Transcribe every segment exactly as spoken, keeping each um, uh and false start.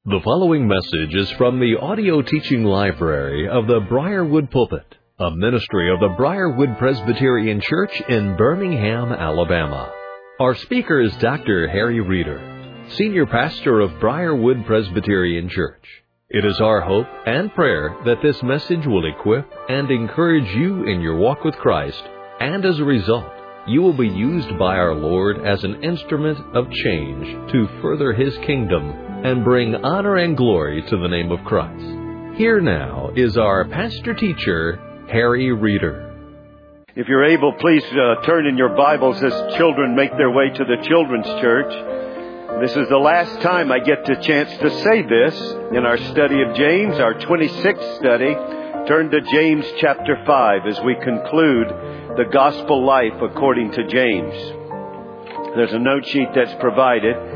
The following message is from the audio teaching library of the Briarwood Pulpit, a ministry of the Briarwood Presbyterian Church in Birmingham, Alabama. Our speaker is Doctor Harry Reeder, Senior Pastor of Briarwood Presbyterian Church. It is our hope and prayer that this message will equip and encourage you in your walk with Christ, and as a result, you will be used by our Lord as an instrument of change to further His kingdom and bring honor and glory to the name of Christ. Here now is our pastor-teacher, Harry Reeder. If you're able, please uh, turn in your Bibles as children make their way to the children's church. This is the last time I get the chance to say this in our study of James, our twenty-sixth study. Turn to James chapter five as we conclude the gospel life according to James. There's a note sheet that's provided.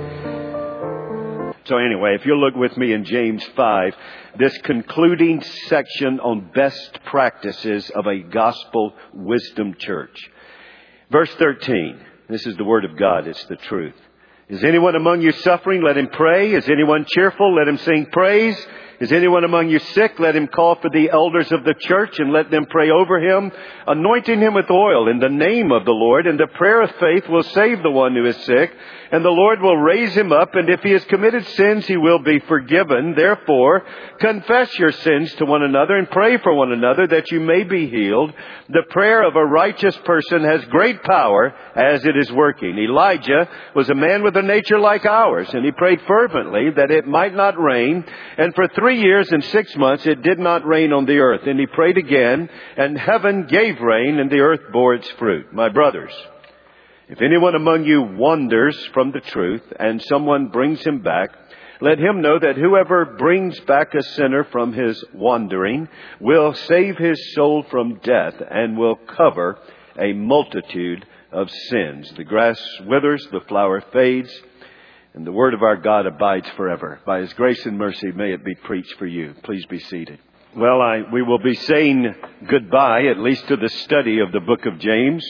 So anyway, if you'll look with me in James five, this concluding section on best practices of a gospel wisdom church. Verse thirteen, this is the word of God, it's the truth. Is anyone among you suffering? Let him pray. Is anyone cheerful? Let him sing praise. Is anyone among you sick? Let him call for the elders of the church and let them pray over him, anointing him with oil in the name of the Lord. And the prayer of faith will save the one who is sick, and the Lord will raise him up. And if he has committed sins, he will be forgiven. Therefore, confess your sins to one another and pray for one another that you may be healed. The prayer of a righteous person has great power as it is working. Elijah was a man with a nature like ours, and he prayed fervently that it might not rain. And for three years and six months it did not rain on the earth. And he prayed again, and heaven gave rain, and the earth bore its fruit. My brothers, if anyone among you wanders from the truth, and someone brings him back, let him know that whoever brings back a sinner from his wandering will save his soul from death and will cover a multitude of sins. The grass withers, the flower fades, and the word of our God abides forever. By His grace and mercy, may it be preached for you. Please be seated. Well, I, we will be saying goodbye, at least to the study of the book of James,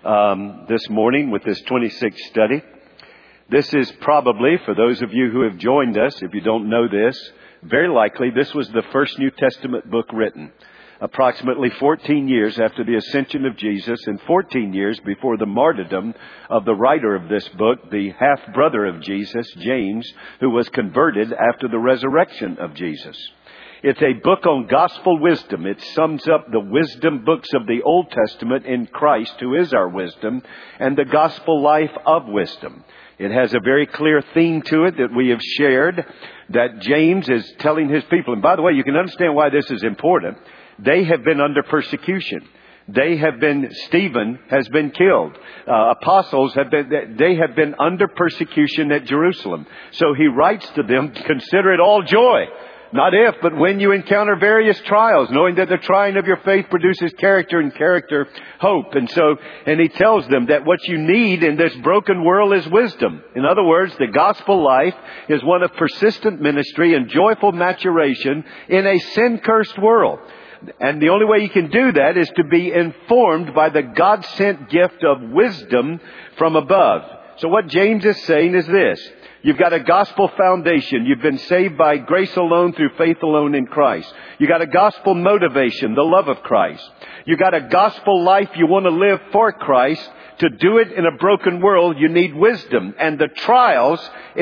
um, this morning with this twenty-sixth study. This is probably, for those of you who have joined us, if you don't know this, very likely this was the first New Testament book written. Approximately fourteen years after the ascension of Jesus and fourteen years before the martyrdom of the writer of this book, the half-brother of Jesus, James, who was converted after the resurrection of Jesus. It's a book on gospel wisdom. It sums up the wisdom books of the Old Testament in Christ, who is our wisdom, and the gospel life of wisdom. It has a very clear theme to it that we have shared, that James is telling his people. And by the way, you can understand why this is important. They have been under persecution. They have been, Stephen has been killed. Uh, apostles have been, they have been under persecution at Jerusalem. So he writes to them, consider it all joy. Not if, but when you encounter various trials, knowing that the trying of your faith produces character, and character, hope. And so, and he tells them that what you need in this broken world is wisdom. In other words, the gospel life is one of persistent ministry and joyful maturation in a sin-cursed world. And the only way you can do that is to be informed by the God-sent gift of wisdom from above. So what James is saying is this. You've got a gospel foundation. You've been saved by grace alone through faith alone in Christ. You've got a gospel motivation, the love of Christ. You've got a gospel life you want to live for Christ. To do it in a broken world, you need wisdom. And the trials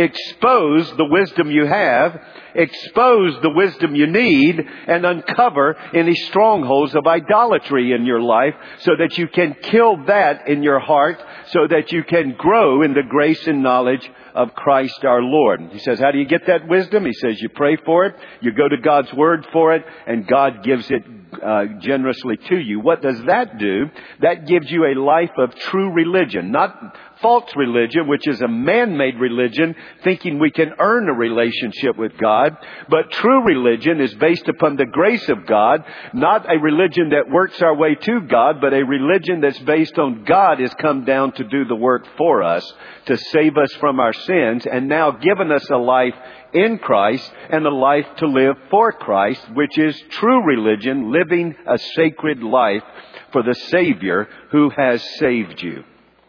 expose the wisdom you have, expose the wisdom you need, and uncover any strongholds of idolatry in your life so that you can kill that in your heart, so that you can grow in the grace and knowledge of Christ our Lord. He says, how do you get that wisdom? He says, you pray for it, you go to God's Word for it, and God gives it uh, generously to you. What does that do? That gives you a life of true religion, not false religion, which is a man-made religion, thinking we can earn a relationship with God. But true religion is based upon the grace of God, not a religion that works our way to God, but a religion that's based on God has come down to do the work for us, to save us from our sins, and now given us a life in Christ and a life to live for Christ, which is true religion, living a sacred life for the Savior who has saved you.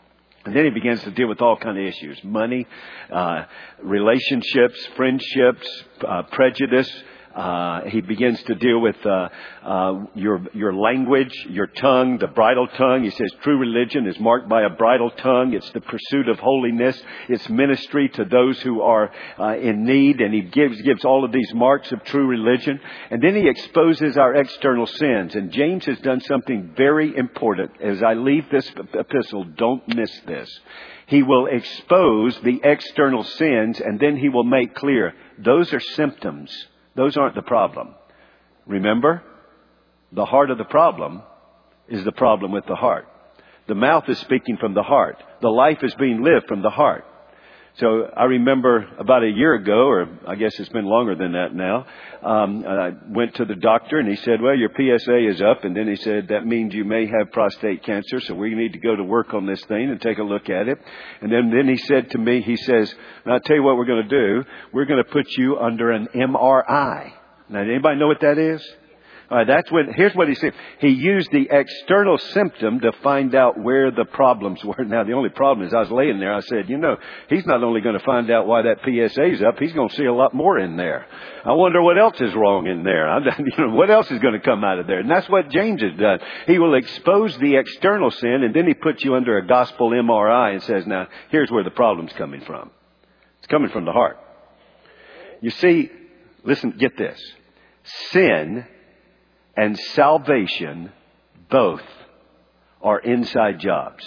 And then he begins to deal with all kinds of issues. Money, uh, relationships, friendships, uh, prejudice. Uh, he begins to deal with uh, uh, your your language, your tongue, the bridle tongue. He says true religion is marked by a bridle tongue. It's the pursuit of holiness. It's ministry to those who are uh, in need. And he gives gives all of these marks of true religion. And then he exposes our external sins. And James has done something very important. As I leave this epistle, don't miss this. He will expose the external sins, and then he will make clear those are symptoms. Those aren't the problem. Remember, the heart of the problem is the problem with the heart. The mouth is speaking from the heart. The life is being lived from the heart. So I remember about a year ago, or I guess it's been longer than that now, um, I went to the doctor and he said, well, your P S A is up. And then he said, that means you may have prostate cancer. So we need to go to work on this thing and take a look at it. And then, then he said to me, he says, I'll tell you what we're going to do. We're going to put you under an M R I. Now, anybody know what that is? All right, that's when, here's what he said. He used the external symptom to find out where the problems were. Now, the only problem is I was laying there. I said, you know, he's not only going to find out why that P S A is up, he's going to see a lot more in there. I wonder what else is wrong in there. I, you know, what else is going to come out of there? And that's what James has done. He will expose the external sin, and then he puts you under a gospel M R I and says, now, here's where the problem's coming from. It's coming from the heart. You see, listen, get this. Sin and salvation both are inside jobs.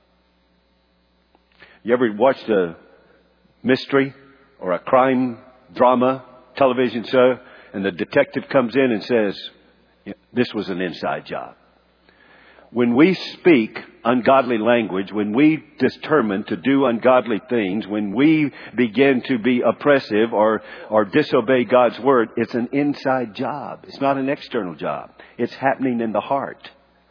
You ever watched a mystery or a crime drama television show and the detective comes in and says, this was an inside job? When we speak ungodly language, when we determine to do ungodly things, when we begin to be oppressive or, or disobey God's word, it's an inside job. It's not an external job. It's happening in the heart.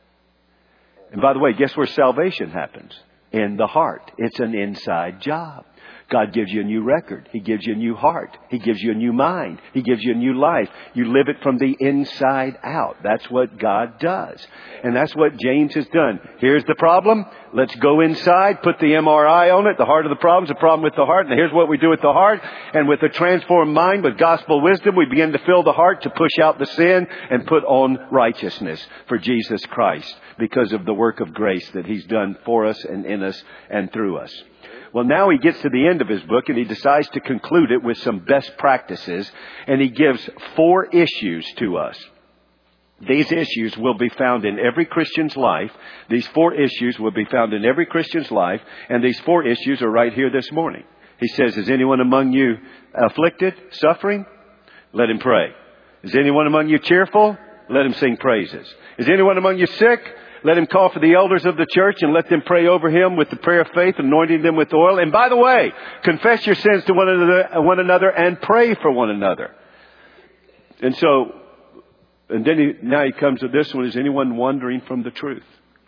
And by the way, guess where salvation happens? In the heart. It's an inside job. God gives you a new record. He gives you a new heart. He gives you a new mind. He gives you a new life. You live it from the inside out. That's what God does. And that's what James has done. Here's the problem. Let's go inside, put the M R I on it. The heart of the problem is the problem with the heart. And here's what we do with the heart. And with a transformed mind, with gospel wisdom, we begin to fill the heart to push out the sin and put on righteousness for Jesus Christ because of the work of grace that He's done for us and in us and through us. Well, now he gets to the end of his book and he decides to conclude it with some best practices. And he gives four issues to us. These issues will be found in every Christian's life. These four issues will be found in every Christian's life. And these four issues are right here this morning. He says, is anyone among you afflicted, suffering? Let him pray. Is anyone among you cheerful? Let him sing praises. Is anyone among you sick? Let him call for the elders of the church and let them pray over him with the prayer of faith, anointing them with oil. And by the way, confess your sins to one another, one another and pray for one another. And so, and then he, now he comes to this one. Is anyone wandering from the truth?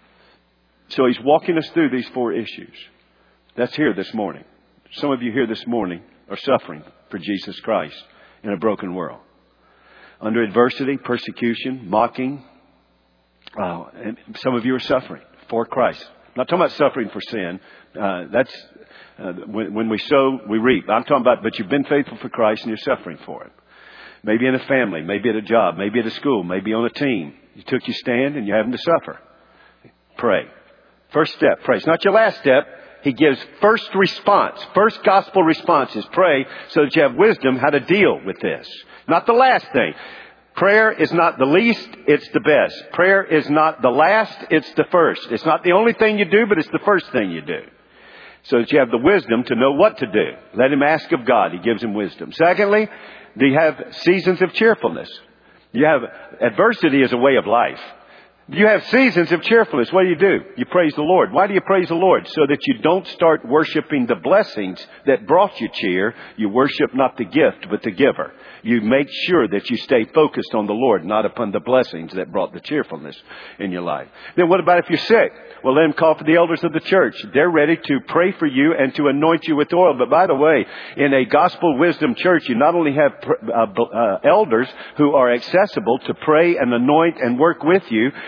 So he's walking us through these four issues. That's here this morning. Some of you here this morning are suffering for Jesus Christ in a broken world. Under adversity, persecution, mocking. Uh, and some of you are suffering for Christ. I'm not talking about suffering for sin. Uh, that's uh, when, when we sow, we reap. I'm talking about, but you've been faithful for Christ and you're suffering for it. Maybe in a family, maybe at a job, maybe at a school, maybe on a team. You took your stand and you're having to suffer. Pray. First step, pray. It's not your last step. He gives first response. First gospel response is pray so that you have wisdom how to deal with this. Not the last thing. Prayer is not the least, it's the best. Prayer is not the last, it's the first. It's not the only thing you do, but it's the first thing you do. So that you have the wisdom to know what to do. Let him ask of God. He gives him wisdom. Secondly, do you have seasons of cheerfulness? You have adversity as a way of life. You have seasons of cheerfulness. What do you do? You praise the Lord. Why do you praise the Lord? So that you don't start worshiping the blessings that brought you cheer. You worship not the gift, but the giver. You make sure that you stay focused on the Lord, not upon the blessings that brought the cheerfulness in your life. Then what about if you're sick? Well, let him call for the elders of the church. They're ready to pray for you and to anoint you with oil. But by the way, in a gospel wisdom church, you not only have uh, uh, elders who are accessible to pray and anoint and work with you,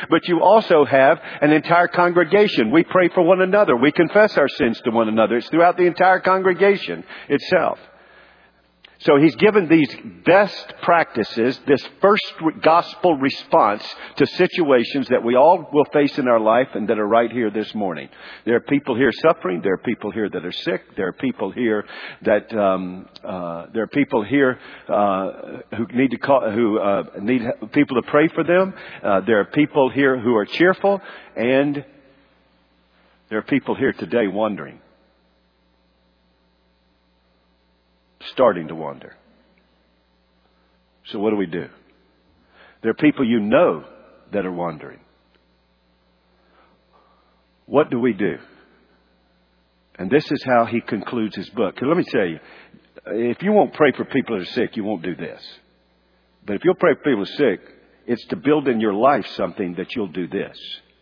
but you also have an entire congregation. We pray for one another. We confess our sins to one another. It's throughout the entire congregation itself. So he's given these best practices, this first gospel response to situations that we all will face in our life and that are right here this morning. There are people here suffering. There are people here that are sick. There are people here that um, uh, there are people here uh, who need to call, who uh, need people to pray for them. Uh, there are people here who are cheerful, and there are people here today wondering. Starting to wonder. So what do we do? There are people you know that are wondering. What do we do? And this is how he concludes his book. Let me tell you, if you won't pray for people that are sick, you won't do this. But if you'll pray for people who are sick, it's to build in your life something that you'll do this.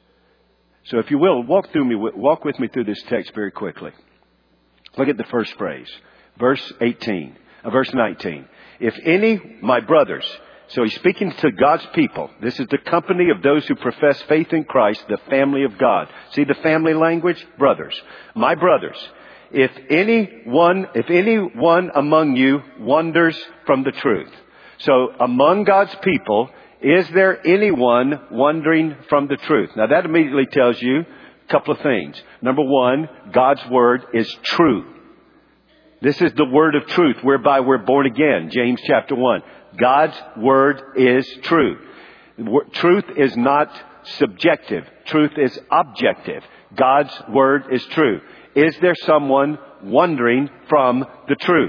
So if you will, walk through me, walk with me through this text very quickly. Look at the first phrase. Verse eighteen, uh, verse nineteen. If any, my brothers, so he's speaking to God's people. This is the company of those who profess faith in Christ, the family of God. See the family language? Brothers. My brothers, if any one, if any one among you wanders from the truth. So among God's people, is there anyone wandering from the truth? Now that immediately tells you a couple of things. Number one, God's word is true. This is the word of truth whereby we're born again. James chapter one. God's word is true. Truth is not subjective. Truth is objective. God's word is true. Is there someone wandering from the truth?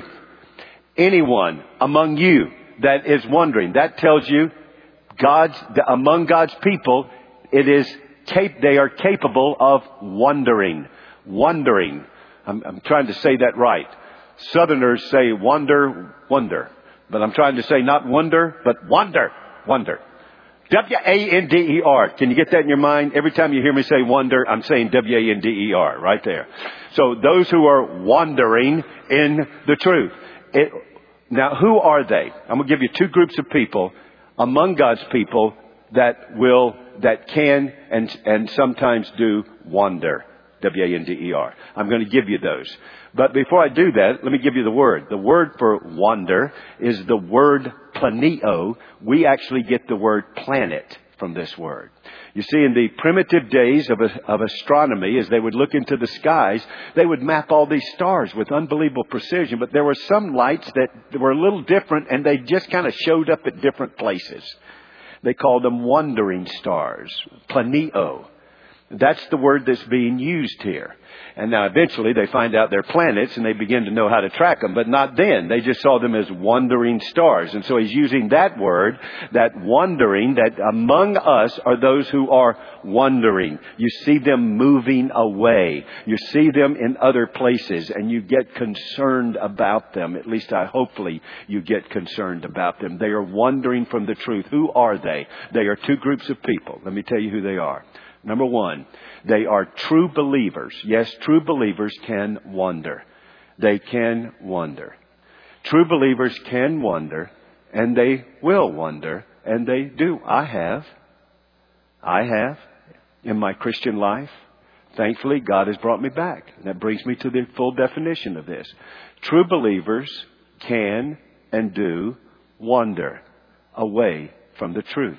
Anyone among you that is wandering. That tells you God's, among God's people, it is, they are capable of wandering. Wandering. I'm, I'm trying to say that right. Southerners say wonder, wonder. But I'm trying to say not wonder, but wonder, wonder. W A N D E R. Can you get that in your mind? Every time you hear me say wonder, I'm saying W A N D E R right there. So those who are wandering in the truth. It, now, who are they? I'm going to give you two groups of people among God's people that will, that can and, and sometimes do wander. W A N D E R. I'm going to give you those. But before I do that, let me give you the word. The word for wander is the word planeo. We actually get the word planet from this word. You see, in the primitive days of, of astronomy, as they would look into the skies, they would map all these stars with unbelievable precision. But there were some lights that were a little different, and they just kind of showed up at different places. They called them wandering stars, planeo. That's the word that's being used here. And now eventually they find out they're planets and they begin to know how to track them. But not then. They just saw them as wandering stars. And so he's using that word, that wandering, that among us are those who are wandering. You see them moving away. You see them in other places and you get concerned about them. At least I hopefully you get concerned about them. They are wandering from the truth. Who are they? They are two groups of people. Let me tell you who they are. Number one, they are true believers. Yes, true believers can wander. They can wander. True believers can wander, and they will wander, and they do. I have. I have in my Christian life. Thankfully, God has brought me back. And that brings me to the full definition of this. True believers can and do wander away from the truth.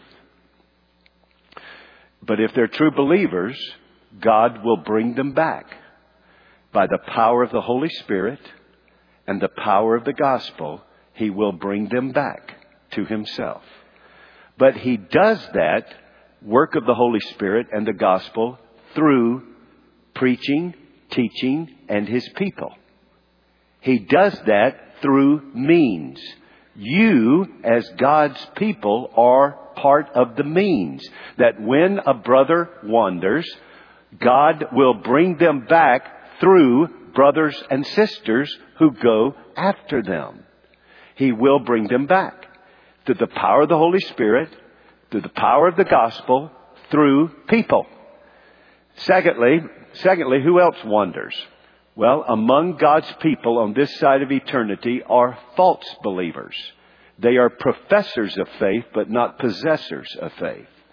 But if they're true believers, God will bring them back by the power of the Holy Spirit and the power of the gospel. He will bring them back to himself. But he does that work of the Holy Spirit and the gospel through preaching, teaching, and his people. He does that through means. You, as God's people, are part of the means. That when a brother wanders, God will bring them back through brothers and sisters who go after them. He will bring them back through the power of the Holy Spirit, through the power of the gospel, through people. Secondly, secondly, who else wanders? Well, among God's people on this side of eternity are false believers. They are professors of faith, but not possessors of faith.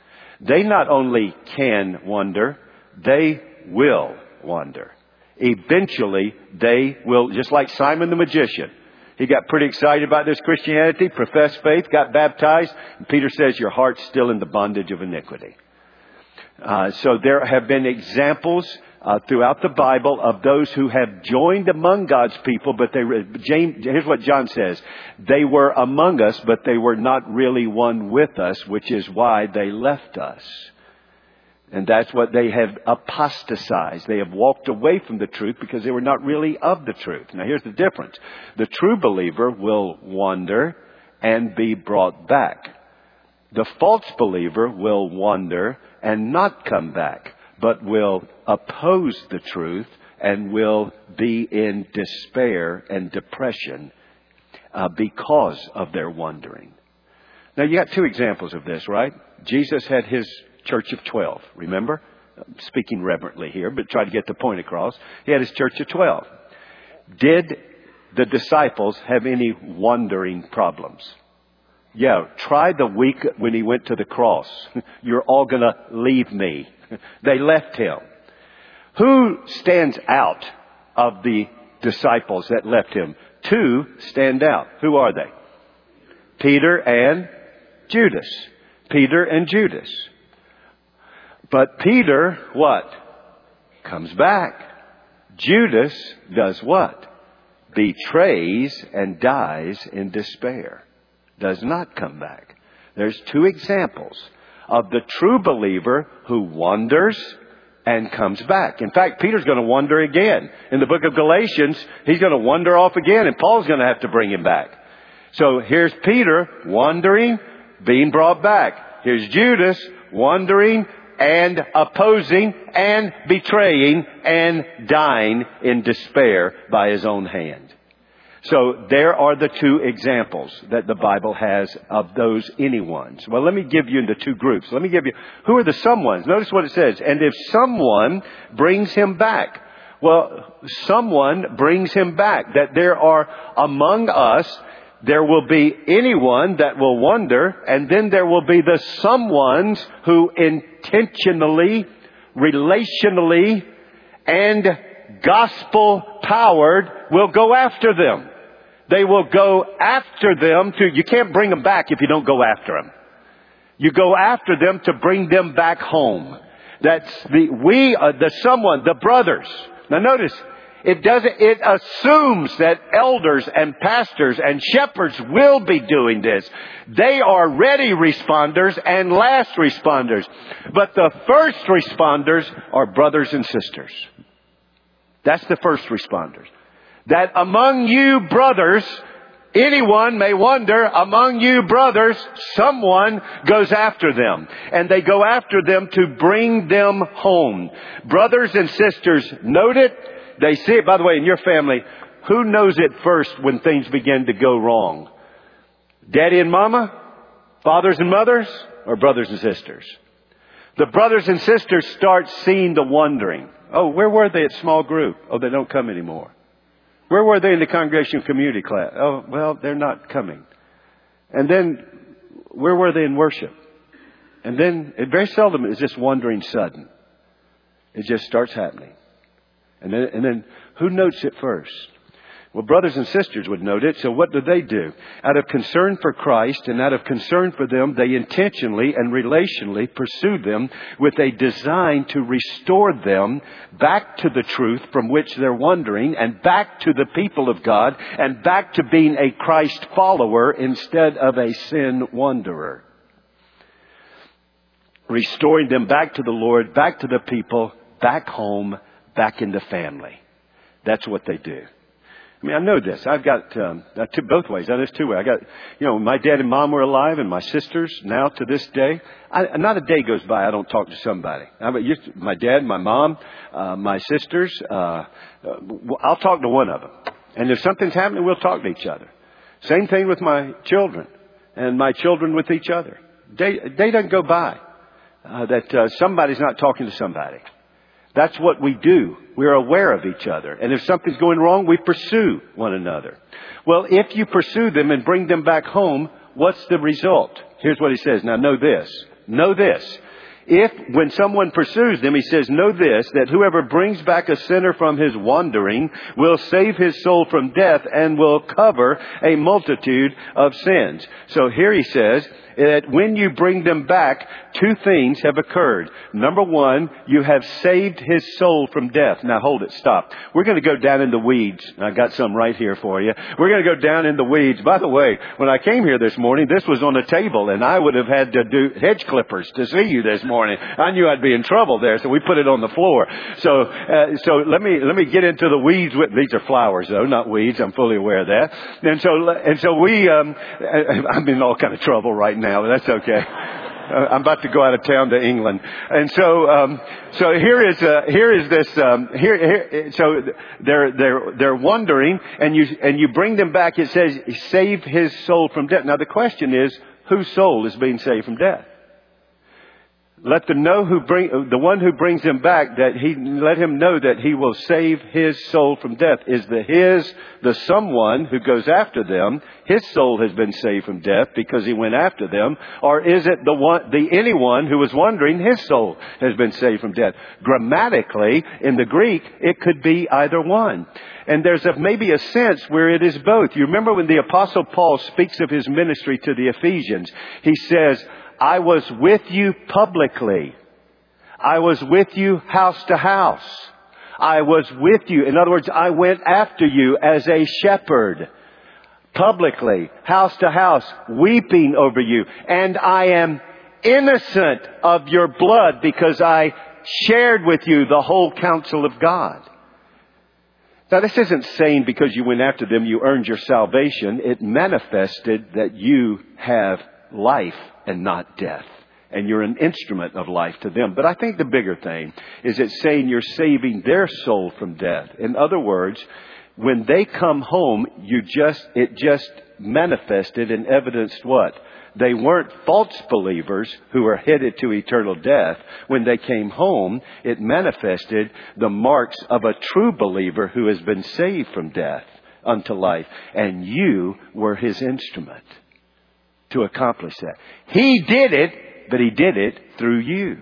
They not only can wander, they will wander. Eventually, they will, just like Simon the magician. He got pretty excited about this Christianity, professed faith, got baptized. And Peter says, your heart's still in the bondage of iniquity. Uh, so there have been examples uh, throughout the Bible of those who have joined among God's people, but they were, James, here's what John says. They were among us, but they were not really one with us, which is why they left us. And that's what they have apostatized. They have walked away from the truth because they were not really of the truth. Now here's the difference. The true believer will wander and be brought back. The false believer will wander and not come back, but will oppose the truth and will be in despair and depression uh, because of their wandering. Now you got two examples of this, right? Jesus had his church of twelve, remember? I'm speaking reverently here, but try to get the point across. He had his church of twelve. Did the disciples have any wandering problems? Yeah, try the week when he went to the cross. You're all going to leave me. They left him. Who stands out of the disciples that left him? Two stand out. Who are they? Peter and Judas. Peter and Judas. But Peter, what? Comes back. Judas does what? Betrays and dies in despair. Does not come back. There's two examples of the true believer who wanders and comes back. In fact, Peter's going to wander again. In the book of Galatians, he's going to wander off again, and Paul's going to have to bring him back. So here's Peter wandering, being brought back. Here's Judas wandering and opposing and betraying and dying in despair by his own hand. So there are the two examples that the Bible has of those anyones. Well, let me give you into two groups. Let me give you, who are the someones? Notice what it says. And if someone brings him back. Well, someone brings him back. That there are among us, there will be anyone that will wander, and then there will be the someones who intentionally, relationally, and gospel powered will go after them. They will go after them to, you can't bring them back if you don't go after them. You go after them to bring them back home. That's the, we, uh, the someone, the brothers. Now notice, it doesn't, it assumes that elders and pastors and shepherds will be doing this. They are ready responders and last responders. But the first responders are brothers and sisters. That's the first responders. That among you brothers, anyone may wander. Among you brothers, someone goes after them. And they go after them to bring them home. Brothers and sisters note it. They see it. By the way, in your family, who knows it first when things begin to go wrong? Daddy and mama? Fathers and mothers? Or brothers and sisters? The brothers and sisters start seeing the wandering. Oh, where were they at small group? Oh, they don't come anymore. Where were they in the congregation community class? Oh, well, they're not coming. And then, where were they in worship? And then, it very seldom is this wandering sudden. It just starts happening. And then, and then, who notes it first? Well, brothers and sisters would note it. So what do they do? Out of concern for Christ and out of concern for them, they intentionally and relationally pursue them with a design to restore them back to the truth from which they're wandering and back to the people of God and back to being a Christ follower instead of a sin wanderer. Restoring them back to the Lord, back to the people, back home, back in the family. That's what they do. I mean, I know this. I've got um, two, both ways. There's two ways. I got, you know, my dad and mom were alive, and my sisters now to this day. I, not a day goes by I don't talk to somebody. I mean, used to, my dad, my mom, uh, my sisters. Uh, uh, I'll talk to one of them, and if something's happening, we'll talk to each other. Same thing with my children, and my children with each other. Day, day doesn't go by uh, that uh, somebody's not talking to somebody. That's what we do. We're aware of each other. And if something's going wrong, we pursue one another. Well, if you pursue them and bring them back home, what's the result? Here's what he says. Now, know this. Know this. If, when someone pursues them, he says, know this, that whoever brings back a sinner from his wandering will save his soul from death and will cover a multitude of sins. So here he says that when you bring them back, two things have occurred. Number one, you have saved his soul from death. Now hold it, stop. We're going to go down in the weeds. I got some right here for you. We're going to go down in the weeds. By the way, when I came here this morning, this was on a table, and I would have had to do hedge clippers to see you this morning. I knew I'd be in trouble there, so we put it on the floor. So, uh, so let me let me get into the weeds. With, these are flowers, though, not weeds. I'm fully aware of that. And so, and so we. Um, I'm in all kind of trouble right now, but that's okay. I'm about to go out of town to England, and so um, so here is uh, here is this um, here, here. So they're they're they're wandering, and you and you bring them back. It says, "Save his soul from death." Now the question is, whose soul is being saved from death? Let them know who bring the one who brings him back that he let him know that he will save his soul from death. Is the his the someone who goes after them? His soul has been saved from death because he went after them, or is it the one the anyone who was wandering? His soul has been saved from death. Grammatically, in the Greek, it could be either one. And there's a, maybe a sense where it is both. You remember when the Apostle Paul speaks of his ministry to the Ephesians, he says, I was with you publicly. I was with you house to house. I was with you. In other words, I went after you as a shepherd. Publicly, house to house, weeping over you. And I am innocent of your blood because I shared with you the whole counsel of God. Now, this isn't saying because you went after them, you earned your salvation. It manifested that you have life and not death. And you're an instrument of life to them. But I think the bigger thing is it's saying you're saving their soul from death. In other words, when they come home, you just it just manifested and evidenced what? They weren't false believers who were headed to eternal death. When they came home, it manifested the marks of a true believer who has been saved from death unto life. And you were his instrument to accomplish that. He did it, but he did it through you.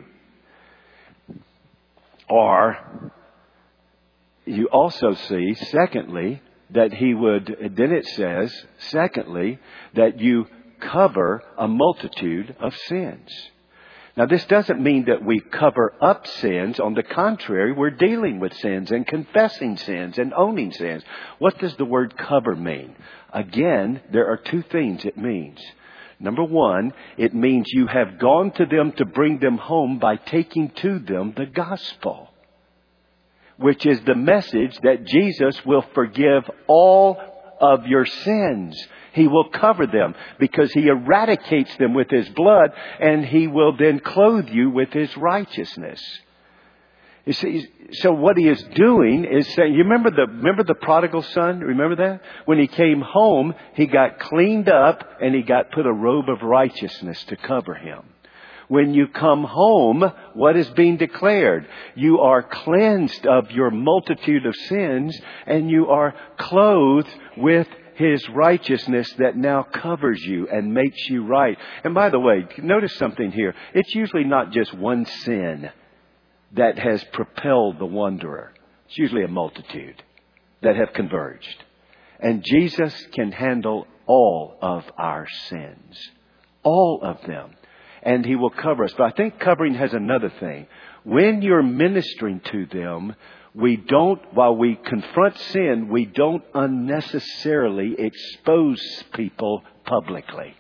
Or you also see, secondly, that he would, then it says, secondly, that you cover a multitude of sins. Now, this doesn't mean that we cover up sins. On the contrary, we're dealing with sins and confessing sins and owning sins. What does the word cover mean? Again, there are two things it means. Number one, it means you have gone to them to bring them home by taking to them the gospel, which is the message that Jesus will forgive all of your sins. He will cover them because he eradicates them with his blood, and he will then clothe you with his righteousness. You see, so what he is doing is saying, you remember the, remember the prodigal son? Remember that? When he came home, he got cleaned up and he got put a robe of righteousness to cover him. When you come home, what is being declared? You are cleansed of your multitude of sins, and you are clothed with his righteousness that now covers you and makes you right. And by the way, notice something here. It's usually not just one sin that has propelled the wanderer. It's usually a multitude that have converged. And Jesus can handle all of our sins. All of them. And he will cover us. But I think covering has another thing. When you're ministering to them, we don't, while we confront sin, we don't unnecessarily expose people publicly.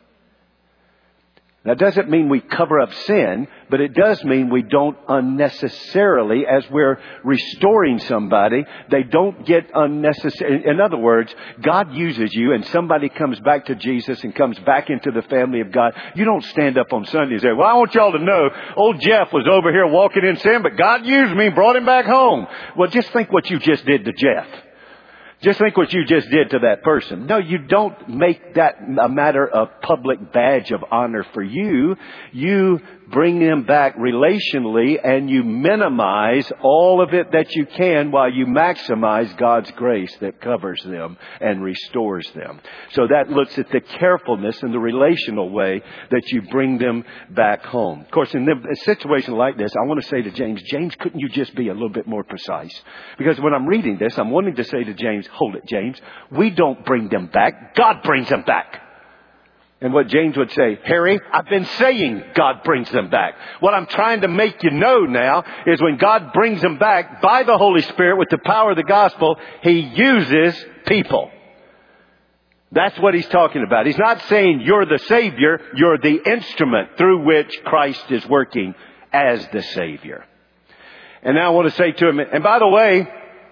That doesn't mean we cover up sin, but it does mean we don't unnecessarily, as we're restoring somebody, they don't get unnecessary. In other words, God uses you and somebody comes back to Jesus and comes back into the family of God. You don't stand up on Sunday and say, well, I want y'all to know old Jeff was over here walking in sin, but God used me and brought him back home. Well, just think what you just did to Jeff. Just think what you just did to that person. No, you don't make that a matter of public badge of honor for you. You bring them back relationally, and you minimize all of it that you can while you maximize God's grace that covers them and restores them. So that looks at the carefulness and the relational way that you bring them back home. Of course, in a situation like this, I want to say to James, James, couldn't you just be a little bit more precise? Because when I'm reading this, I'm wanting to say to James, hold it, James, we don't bring them back. God brings them back. And what James would say, Harry, I've been saying God brings them back. What I'm trying to make you know now is when God brings them back by the Holy Spirit with the power of the gospel, He uses people. That's what He's talking about. He's not saying you're the Savior, you're the instrument through which Christ is working as the Savior. And now I want to say to him, and by the way,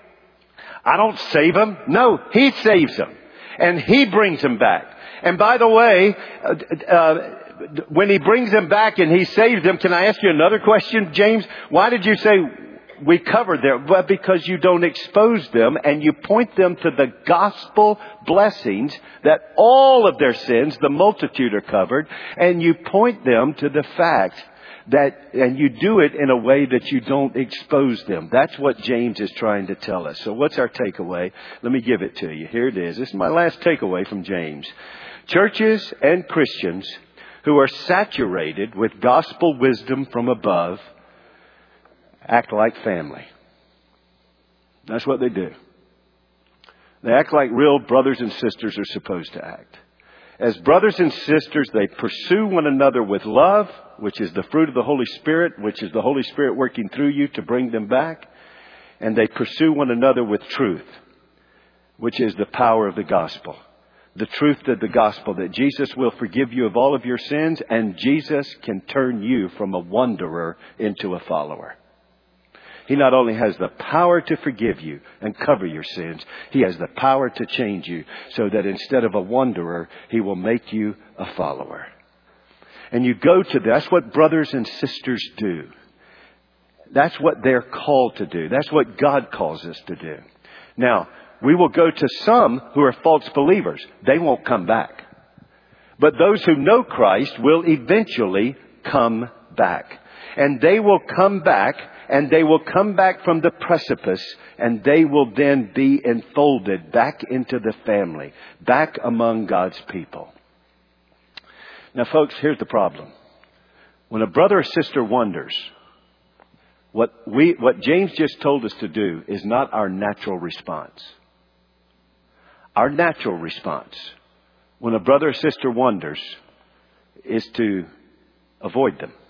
I don't save them. No, He saves them. And He brings them back. And by the way, uh, uh, when He brings them back and He saves them, can I ask you another question, James? Why did you say we covered them? Well, because you don't expose them and you point them to the gospel blessings that all of their sins, the multitude, are covered. And you point them to the fact that, and you do it in a way that you don't expose them. That's what James is trying to tell us. So what's our takeaway? Let me give it to you. Here it is. This is my last takeaway from James. Churches and Christians who are saturated with gospel wisdom from above act like family. That's what they do. They act like real brothers and sisters are supposed to act. As brothers and sisters, they pursue one another with love, which is the fruit of the Holy Spirit, which is the Holy Spirit working through you to bring them back. And they pursue one another with truth, which is the power of the gospel. The truth of the gospel, that Jesus will forgive you of all of your sins, and Jesus can turn you from a wanderer into a follower. He not only has the power to forgive you and cover your sins, He has the power to change you so that instead of a wanderer, He will make you a follower. And you go to, that's what brothers and sisters do. That's what they're called to do. That's what God calls us to do. Now, we will go to some who are false believers. They won't come back. But those who know Christ will eventually come back. And they will come back, and they will come back from the precipice, and they will then be enfolded back into the family, back among God's people. Now, folks, here's the problem. When a brother or sister wanders, what we, what James just told us to do is not our natural response. Our natural response, when a brother or sister wanders, is to avoid them.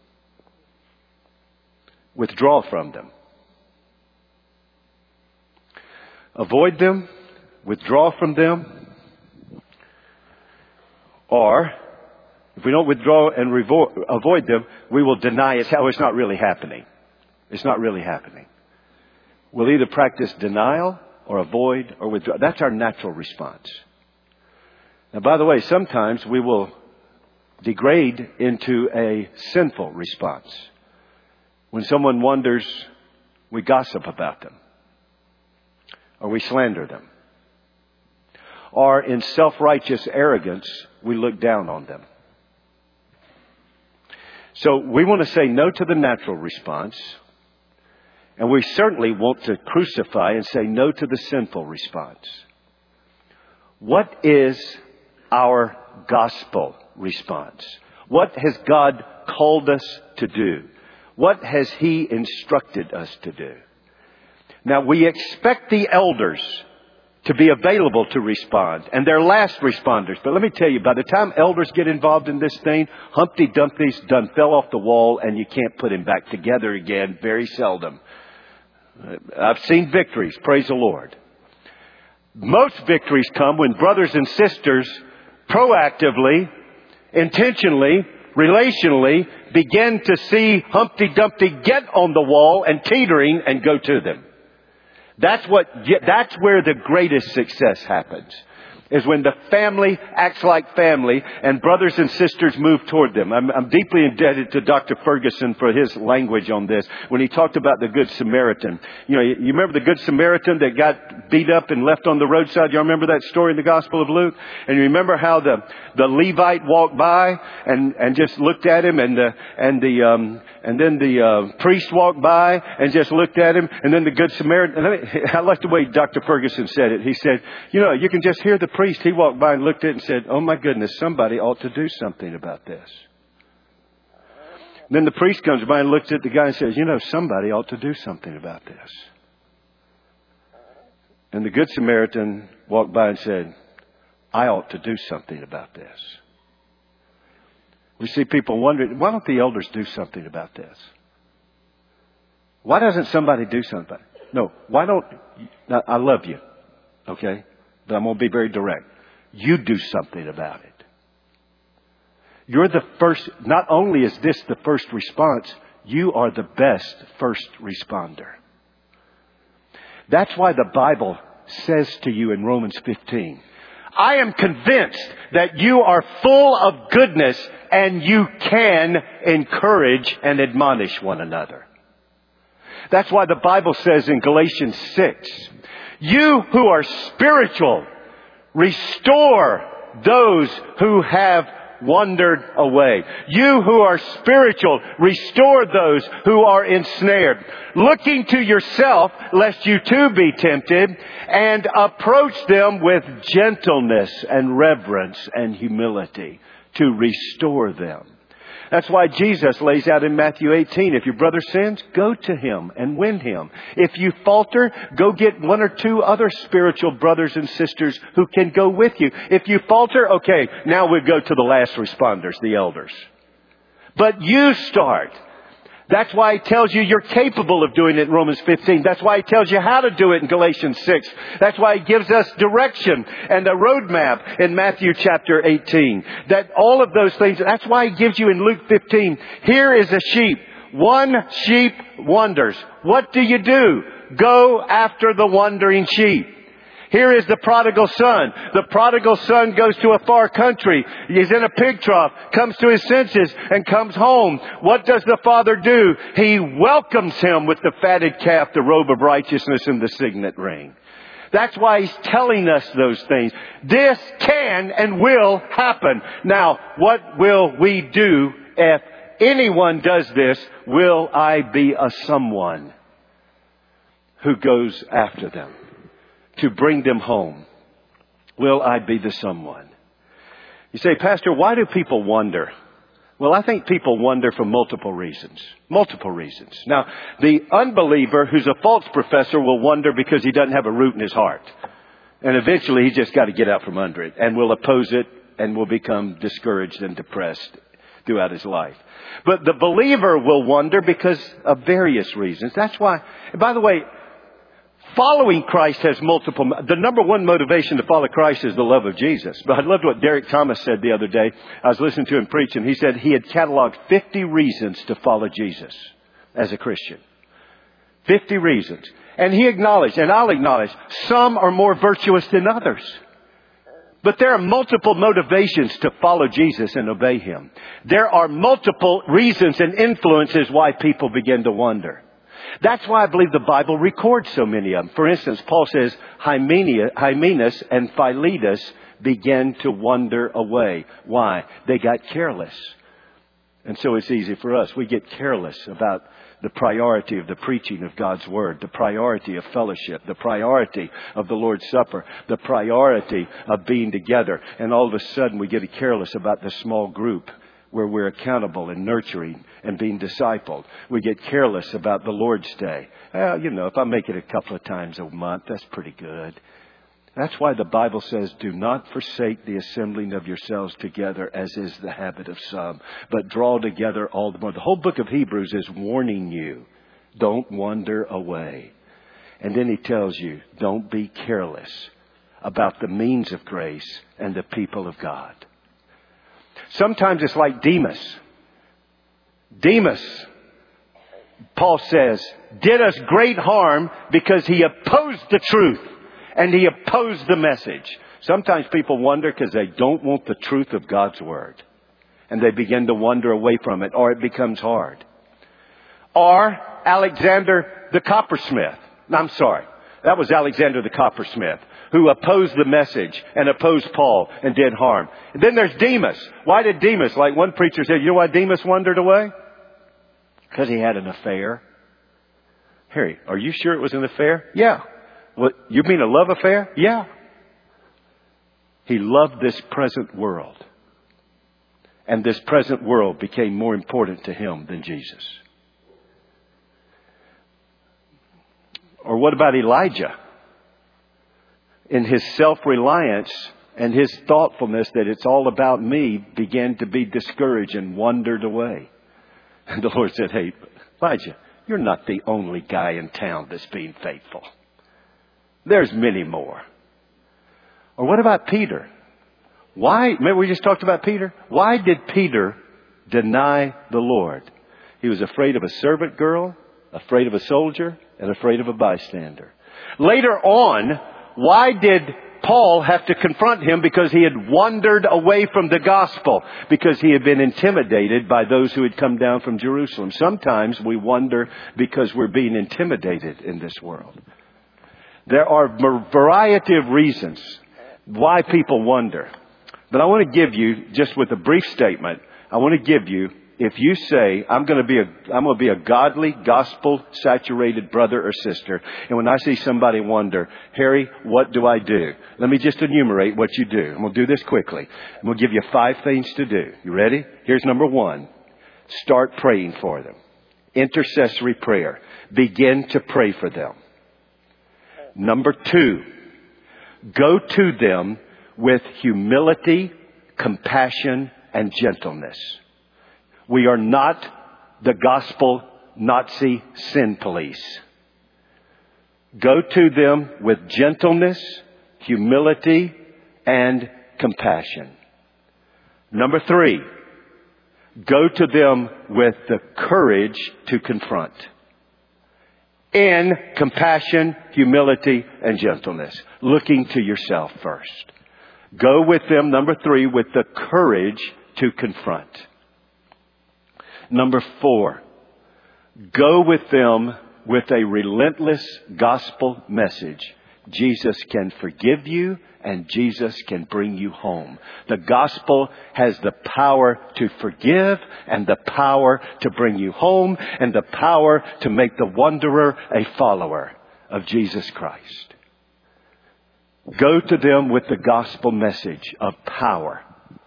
Withdraw from them. Avoid them, withdraw from them, or if we don't withdraw and revo- avoid them, we will deny it's how it's not really happening. It's not really happening. We'll either practice denial or avoid or withdraw. That's our natural response. Now, by the way, sometimes we will degrade into a sinful response. When someone wanders, we gossip about them, or we slander them, or in self-righteous arrogance, we look down on them. So we want to say no to the natural response, and we certainly want to crucify and say no to the sinful response. What is our gospel response? What has God called us to do? What has He instructed us to do? Now, we expect the elders to be available to respond, and they're last responders. But let me tell you, by the time elders get involved in this thing, Humpty Dumpty's done fell off the wall, and you can't put him back together again very seldom. I've seen victories, praise the Lord. Most victories come when brothers and sisters proactively, intentionally, relationally begin to see Humpty Dumpty get on the wall and teetering and go to them. That's what, that's where the greatest success happens. Is when the family acts like family and brothers and sisters move toward them. I'm, I'm deeply indebted to Doctor Ferguson for his language on this. When he talked about the Good Samaritan. You know, you, you remember the Good Samaritan that got beat up and left on the roadside? You remember that story in the Gospel of Luke? And you remember how the, the Levite walked by and, and just looked at him, and the, and the, um, and then the, uh, priest walked by and just looked at him, and then the Good Samaritan. I like the way Doctor Ferguson said it. He said, you know, you can just hear the priest. He walked by and looked at it and said, oh my goodness, somebody ought to do something about this. Then the priest comes by and looks at the guy and says, you know, somebody ought to do something about this. And the Good Samaritan walked by and said, I ought to do something about this. We see people wondering, why don't the elders do something about this? Why doesn't somebody do something? No, why don't, now, I love you, okay? But I'm going to be very direct. You do something about it. You're the first, not only is this the first response, you are the best first responder. That's why the Bible says to you in Romans fifteen, I am convinced that you are full of goodness and you can encourage and admonish one another. That's why the Bible says in Galatians six, you who are spiritual, restore those who have wandered away. You who are spiritual, restore those who are ensnared. Looking to yourself, lest you too be tempted, and approach them with gentleness and reverence and humility to restore them. That's why Jesus lays out in Matthew eighteen, if your brother sins, go to him and win him. If you falter, go get one or two other spiritual brothers and sisters who can go with you. If you falter, okay, now we go to the last responders, the elders. But you start. That's why it tells you you're capable of doing it in Romans fifteen. That's why it tells you how to do it in Galatians six. That's why it gives us direction and a roadmap in Matthew chapter eighteen. That all of those things, that's why it gives you in Luke fifteen. Here is a sheep. One sheep wanders. What do you do? Go after the wandering sheep. Here is the prodigal son. The prodigal son goes to a far country. He's in a pig trough, comes to his senses, and comes home. What does the father do? He welcomes him with the fatted calf, the robe of righteousness, and the signet ring. That's why he's telling us those things. This can and will happen. Now, what will we do if anyone does this? Will I be a someone who goes after them to bring them home? Will I be the someone? You say, Pastor, why do people wonder? Well, I think people wonder for multiple reasons. Multiple reasons. Now, the unbeliever who's a false professor will wonder because he doesn't have a root in his heart. And eventually he's just got to get out from under it and will oppose it and will become discouraged and depressed throughout his life. But the believer will wonder because of various reasons. That's why, and by the way, following Christ has multiple, the number one motivation to follow Christ is the love of Jesus. But I loved what Derek Thomas said the other day. I was listening to him preach, and he said he had cataloged fifty reasons to follow Jesus as a Christian. fifty reasons. And he acknowledged, and I'll acknowledge, some are more virtuous than others. But there are multiple motivations to follow Jesus and obey him. There are multiple reasons and influences why people begin to wonder. That's why I believe the Bible records so many of them. For instance, Paul says Hymenaeus and Philetus began to wander away. Why? They got careless. And so it's easy for us. We get careless about the priority of the preaching of God's Word, the priority of fellowship, the priority of the Lord's Supper, the priority of being together. And all of a sudden we get careless about the small group where we're accountable and nurturing and being discipled. We get careless about the Lord's Day. Well, you know, if I make it a couple of times a month, that's pretty good. That's why the Bible says, do not forsake the assembling of yourselves together, as is the habit of some, but draw together all the more. The whole book of Hebrews is warning you, don't wander away. And then he tells you, don't be careless about the means of grace and the people of God. Sometimes it's like Demas. Demas, Paul says, did us great harm because he opposed the truth and he opposed the message. Sometimes people wonder because they don't want the truth of God's Word. And they begin to wander away from it, or it becomes hard. Or Alexander the coppersmith. I'm sorry. That was Alexander the coppersmith, who opposed the message and opposed Paul and did harm. And then there's Demas. Why did Demas, like one preacher said, you know why Demas wandered away? Because he had an affair. Harry, are you sure it was an affair? Yeah. What, you mean a love affair? Yeah. He loved this present world. And this present world became more important to him than Jesus. Or what about Elijah? In his self-reliance and his thoughtfulness that it's all about me, began to be discouraged and wandered away. And the Lord said, hey, Elijah, you're not the only guy in town that's being faithful. There's many more. Or what about Peter? Why? Remember we just talked about Peter? Why did Peter deny the Lord? He was afraid of a servant girl, afraid of a soldier, and afraid of a bystander. Later on, why did Paul have to confront him? Because he had wandered away from the gospel. Because he had been intimidated by those who had come down from Jerusalem. Sometimes we wonder because we're being intimidated in this world. There are a variety of reasons why people wonder. But I want to give you, just with a brief statement, I want to give you, if you say, I'm going to be a, I'm going to be a godly, gospel-saturated brother or sister, and when I see somebody wonder, Harry, what do I do? Let me just enumerate what you do. I'm going to do this quickly. I'm going to give you five things to do. You ready? Here's number one. Start praying for them. Intercessory prayer. Begin to pray for them. Number two, go to them with humility, compassion, and gentleness. We are not the gospel Nazi sin police. Go to them with gentleness, humility, and compassion. Number three, go to them with the courage to confront. In compassion, humility, and gentleness. Looking to yourself first. Go with them, number three, with the courage to confront. Number four, go with them with a relentless gospel message. Jesus can forgive you and Jesus can bring you home. The gospel has the power to forgive and the power to bring you home and the power to make the wanderer a follower of Jesus Christ. Go to them with the gospel message of power.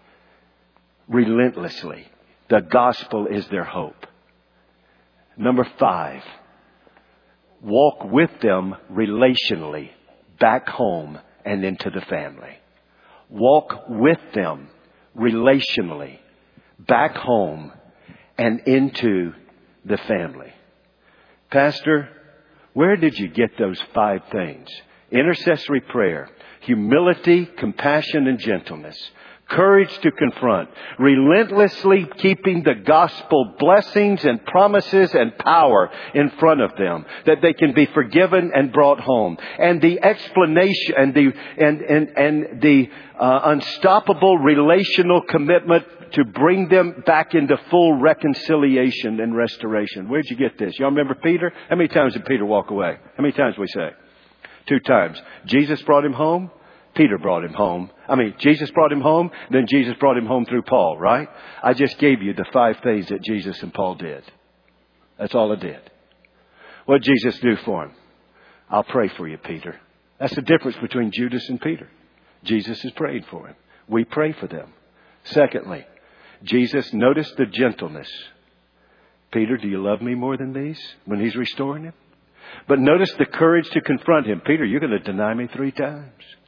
Relentlessly. The gospel is their hope. Number five, walk with them relationally back home and into the family. Walk with them relationally back home and into the family. Pastor, where did you get those five things? Intercessory prayer, humility, compassion, and gentleness. Courage to confront, relentlessly keeping the gospel blessings and promises and power in front of them, that they can be forgiven and brought home. And the explanation and the and and and the uh, unstoppable relational commitment to bring them back into full reconciliation and restoration. Where'd you get this? Y'all remember Peter? How many times did Peter walk away? How many times we say? Two times. Jesus brought him home. Peter brought him home. I mean, Jesus brought him home. Then Jesus brought him home through Paul, right? I just gave you the five things that Jesus and Paul did. That's all I did. What did Jesus do for him? I'll pray for you, Peter. That's the difference between Judas and Peter. Jesus is praying for him. We pray for them. Secondly, Jesus noticed the gentleness. Peter, do you love me more than these? When he's restoring him. But notice the courage to confront him. Peter, you're going to deny me three times.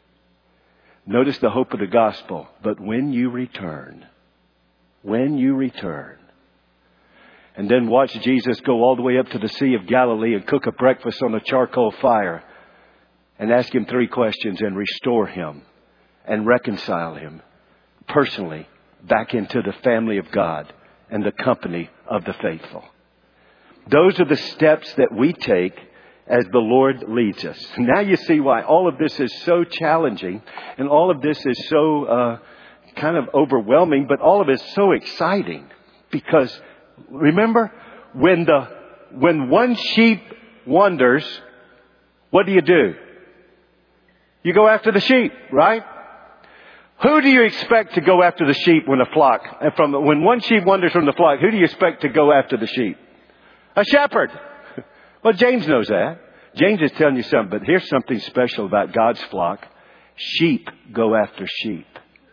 Notice the hope of the gospel. But when you return, when you return, and then watch Jesus go all the way up to the Sea of Galilee and cook a breakfast on a charcoal fire and ask him three questions and restore him and reconcile him personally back into the family of God and the company of the faithful. Those are the steps that we take as the Lord leads us. Now you see why all of this is so challenging and all of this is so uh, kind of overwhelming, but all of it is so exciting. Because remember, when the when one sheep wanders, what do you do? You go after the sheep, right? Who do you expect to go after the sheep when a flock, from when one sheep wanders from the flock, who do you expect to go after the sheep? A shepherd. Well, James knows that. James is telling you something, but here's something special about God's flock. Sheep go after sheep.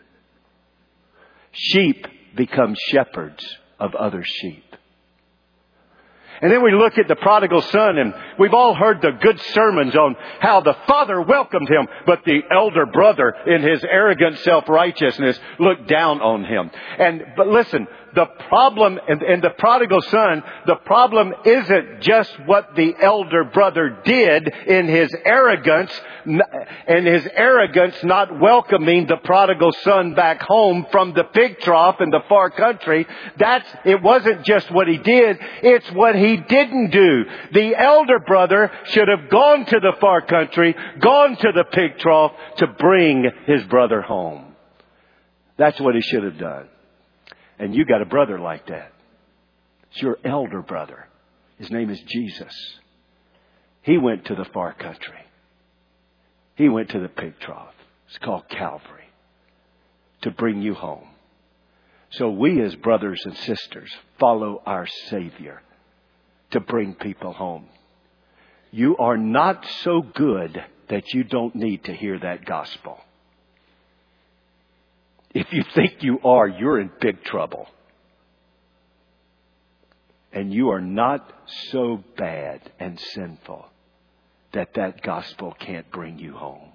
Sheep become shepherds of other sheep. And then we look at the prodigal son, and we've all heard the good sermons on how the father welcomed him, but the elder brother, in his arrogant self-righteousness, looked down on him. And but listen, the problem in, in the prodigal son, the problem isn't just what the elder brother did in his arrogance, and his arrogance not welcoming the prodigal son back home from the pig trough in the far country. That's it wasn't just what he did; it's what he didn't do. The elder brother should have gone to the far country, gone to the pig trough to bring his brother home. That's what he should have done. And you got a brother like that. It's your elder brother. His name is Jesus. He went to the far country. He went to the pig trough. It's called Calvary. To bring you home. So we as brothers and sisters follow our Savior to bring people home. You are not so good that you don't need to hear that gospel. If you think you are, you're in big trouble. And you are not so bad and sinful that that gospel can't bring you home.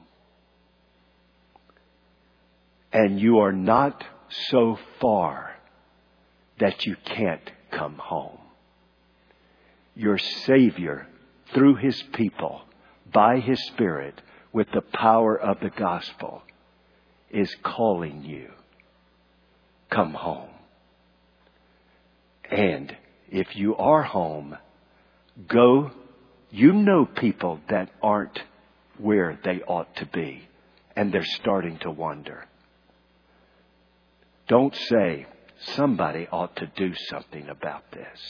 And you are not so far that you can't come home. Your Savior, through His people, by His Spirit, with the power of the gospel, is calling you. Come home. And if you are home, go. You know people that aren't where they ought to be, and they're starting to wonder. Don't say, somebody ought to do something about this.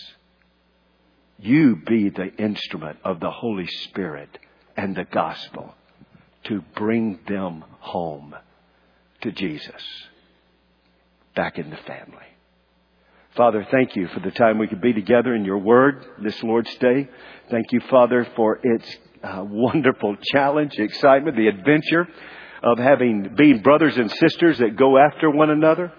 You be the instrument of the Holy Spirit and the gospel to bring them home to Jesus, back in the family. Father, thank you for the time we could be together in your word this Lord's Day. Thank you, Father, for its uh, wonderful challenge, excitement, the adventure of having being brothers and sisters that go after one another,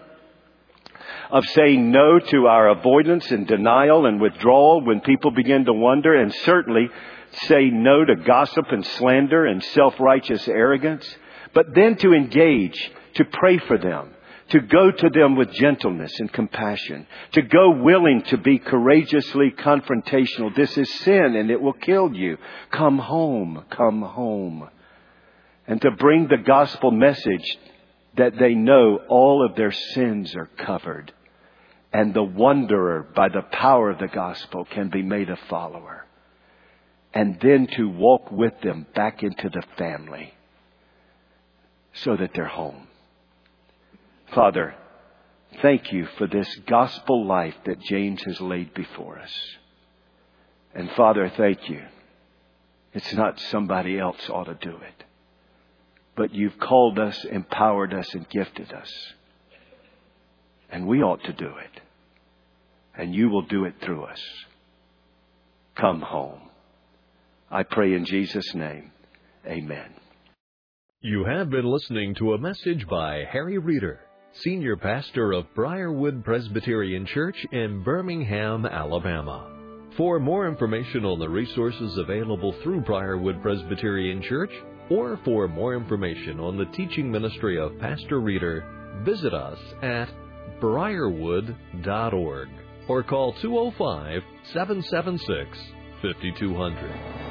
of saying no to our avoidance and denial and withdrawal when people begin to wonder, and certainly say no to gossip and slander and self-righteous arrogance, but then to engage, to pray for them, to go to them with gentleness and compassion, to go willing to be courageously confrontational. This is sin and it will kill you. Come home, come home. And to bring the gospel message that they know all of their sins are covered, and the wanderer, by the power of the gospel, can be made a follower. And then to walk with them back into the family so that they're home. Father, thank you for this gospel life that James has laid before us. And Father, thank you. It's not somebody else ought to do it, but you've called us, empowered us, and gifted us. And we ought to do it. And you will do it through us. Come home. I pray in Jesus' name. Amen. You have been listening to a message by Harry Reeder, Senior Pastor of Briarwood Presbyterian Church in Birmingham, Alabama. For more information on the resources available through Briarwood Presbyterian Church, or for more information on the teaching ministry of Pastor Reeder, visit us at briarwood dot org or call two oh five, seven seven six, five two zero zero.